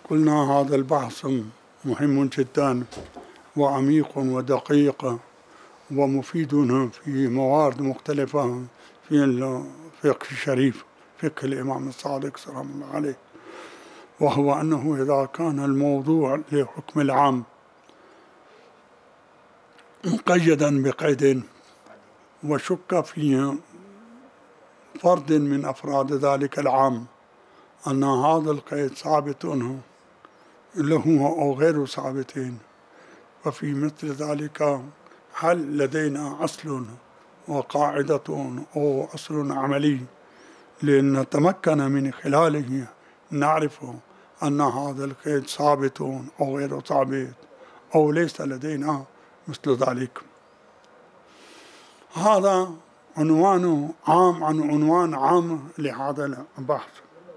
قلنا هذا البحث مهم جدا وعميق ودقيق ومفيد في موارد مختلفة في الفقه الشريف، فقه الإمام الصادق سلام الله عليه، وهو أنه إذا كان الموضوع لحكم العام مقيدا بقيد وشك في فرد من أفراد ذلك العام أن هذا القيد ثابت له أو غير ثابتين، ففي مثل ذلك هل لدينا أصل وقاعدة أو أصل عملي لنتمكن من خلاله نعرف أن هذا القيد ثابت أو غير ثابت أو ليس لدينا مثل ذلك. هذا عنوان عام لهذا البحث،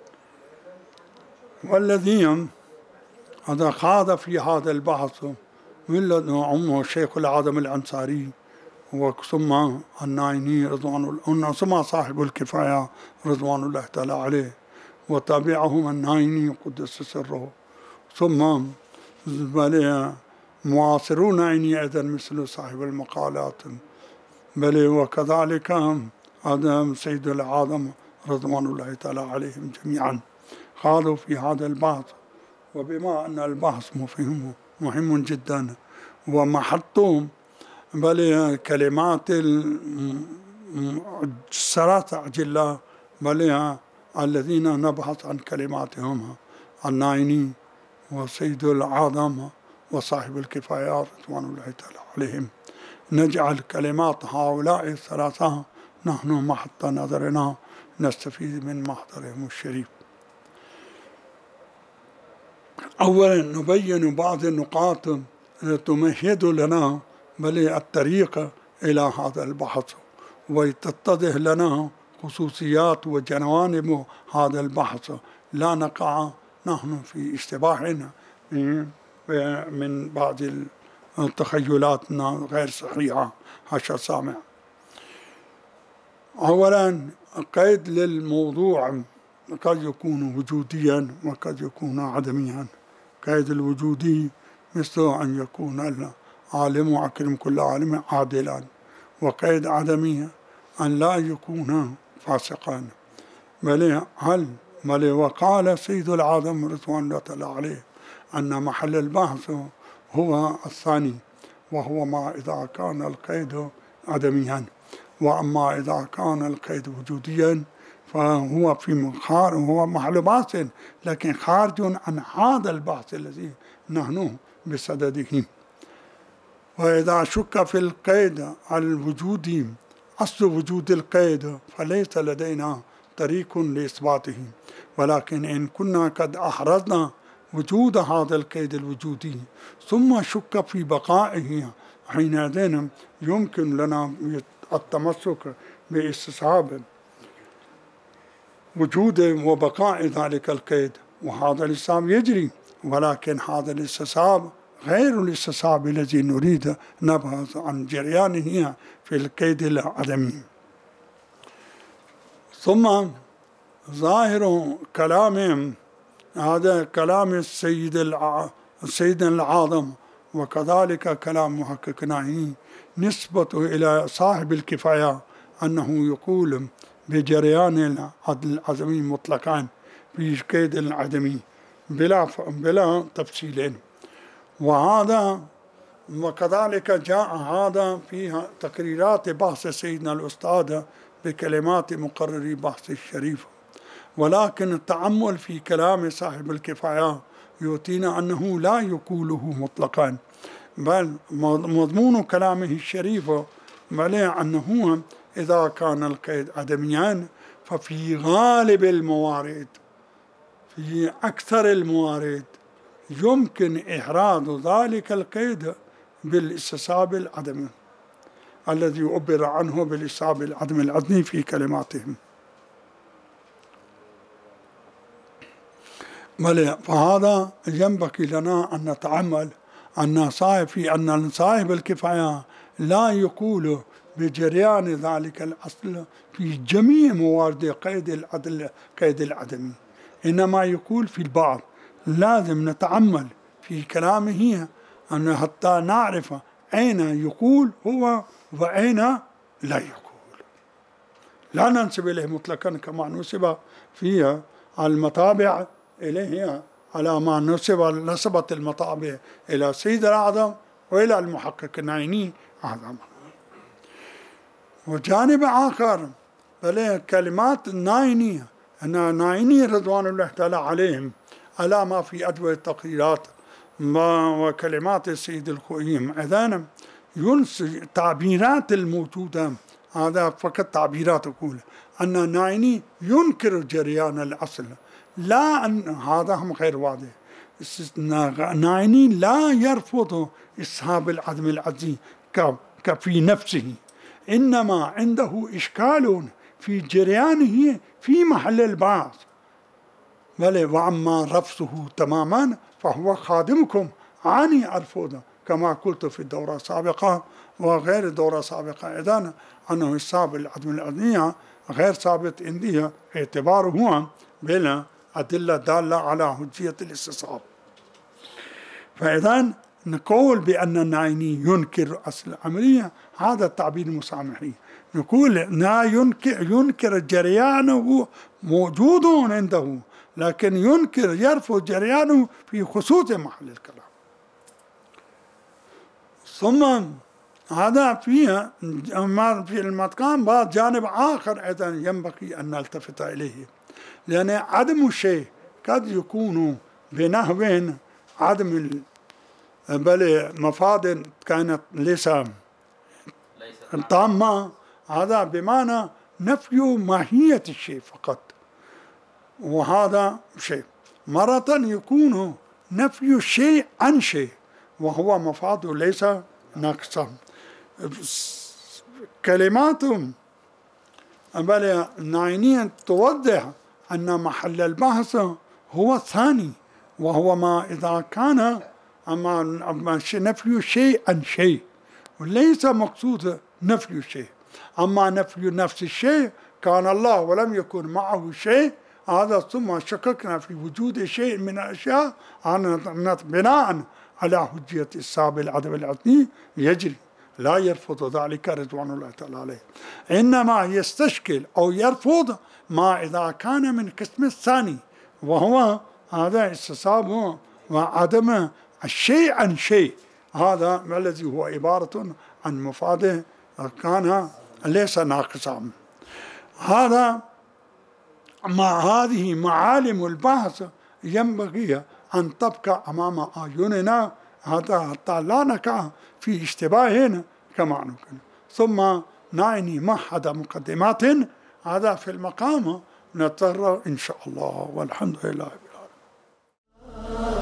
والذي هذا خاض في هذا البحث من لدن الشيخ العظم الأنصاري ثم النايني رضوان الله، ثم صاحب الكفاية رضوان الله تعالى عليه، وتابعهم النايني قدس سره، ثم بل معاصرون أيضا مثل صاحب المقالات، بل وكذلك هذا سيد العظم رضوان الله تعالى عليهم جميعا خاضوا في هذا البحث. وبما أن البحث مهم جدا ومحطهم بل كلمات الثلاثة أجلاء بل الذين نبحث عن كلماتهم النايني وسيد العظم وصاحب الكفايات رضوان الله تعالى عليهم، نجعل كلمات هؤلاء الثلاثة نحن محط نظرنا نستفيد من محضرهم الشريف. أولا نبين بعض النقاط تمهد لنا بل الطريق إلى هذا البحث وتتضح لنا خصوصيات وجوانب هذا البحث، لا نقع نحن في اشتباه من بعض تخيلاتنا غير صحيحة حاشا سامع. أولا قيد للموضوع قد يكون وجوديا وقد يكون عدميا. قيد الوجودي مثل أن يكون العالم أكرم كل عالم عادلا، وقيد عدمي أن لا يكون فاسقا. بل وقال سيد العظم رضوان الله تعالى عليه أن محل البحث هو الثاني، وهو ما إذا كان القيد عدميا، وأما إذا كان القيد وجوديا فهو هو محل بحث لكن خارج عن هذا البحث الذي نحن بصدده. وإذا شك في القيد الوجودي أصل وجود القيد فليس لدينا طريق لإثباته، ولكن إن كنا قد أحرزنا وجود هذا القيد الوجودي ثم شك في بقائه، حينئذ يمكن لنا التمسك باستصحاب وجود وبقاء ذلك القيد، وهذا الاستصحاب يجري، ولكن هذا الاستصحاب غير الاستصحاب الذي نريد نبحث عن جريانه في القيد العدمي. ثم ظاهر كلامهم هذا كلام السيد العظم وكذلك كلام محققنا نسبة إلى صاحب الكفاية أنه يقول بجريان العدمي مطلقا في قيد العدمي بلا تفصيل. وهذا وكذلك جاء هذا في تقريرات بحث سيدنا الأستاذ بكلمات مقرري بحث الشريف، ولكن التأمل في كلام صاحب الكفاية يعطينا أنه لا يقوله مطلقا، بل مضمون كلامه الشريف بل أنه إذا كان القيد عدميا ففي غالب الموارد في أكثر الموارد يمكن إحراز ذلك القيد بالاستصحاب العدمي الذي عبر عنه بالاستصحاب العدمي العدمي في كلماتهم. فهذا ينبغي لنا أن نتأمل أن صاحب الكفاية لا يقول بجريان ذلك الأصل في جميع موارد قيد العدمي، إنما يقول في البعض، لازم نتأمل في كلامه أن حتى نعرف أين يقول هو وأين لا يقول. لا ننسب إليه مطلقا كما نسب فيها المطابع إليه على ما نسبت المطابع إلى سيد الأعظم وإلى المحقق النايني أعظم. وجانب آخر بل كلمات النايني أن النايني رضوان الله تعالى عليهم على ما في أدوية التقريرات وكلمات السيد الخوئيم أيضا ينسي التعبيرات الموجودة. هذا فقط تعبيرات أقول أن النايني ينكر جريان الأصل، لا أن هذا هم غير واضح. النايني لا يرفض إسهاب العدم العزي كفي نفسه، إنما عنده إشكال في جريانه في محل البعث. وأما رفضه تماما فهو خادمكم عني أرفضه، كما قلت في الدورة السابقة وغير الدورة السابقة أيضا أنه إسهاب العدم العزية غير ثابت عندي اعتباره بلا أدلة دالة على حجية الاستصحاب. فإذا نقول بأن النايني ينكر أصل العملية، هذا التعبير المسامحي. نقول لا ينكر جريانه موجود عنده، لكن يرفض جريانه في خصوص محل الكلام. ثم هذا فيها في المقام بعض جانب آخر أيضا ينبغي أن نلتفت إليه، لأن عدم الشيء قد يكون بنحو عدم بل مفاد كانت ليس تامة. هذا بمعنى نفي ماهية الشيء فقط، وهذا شيء. مرة يكون نفي الشيء عن شيء وهو مفاد ليس ناقصا. كلمات بل الناينية توضح أن محل البحث هو الثاني، وهو ما إذا كان أما نفي الشيء عن شيء، وليس مقصود نفي الشيء. أما نفي نفس الشيء كان الله ولم يكن معه شيء، هذا ثم شككنا في وجود شيء من الأشياء بناء على حجية إسهاب العدم العدمي يجري، لا يرفض ذلك رضوان الله تعالى عليه، إنما يستشكل أو يرفض ما إذا كان من قسم الثاني، وهو هذا استصحاب وعدم الشيء عن شيء، هذا الذي هو عبارة عن مفاد كان ليس ناقصا. هذا مع هذه معالم البحث ينبغي أن تبقى أمام أعيننا، حتى لا نقع في اشتباه كما نقول. ثم نعني محض مقدمات، هذا في المقام نضطر إن شاء الله، والحمد لله رب العالمين.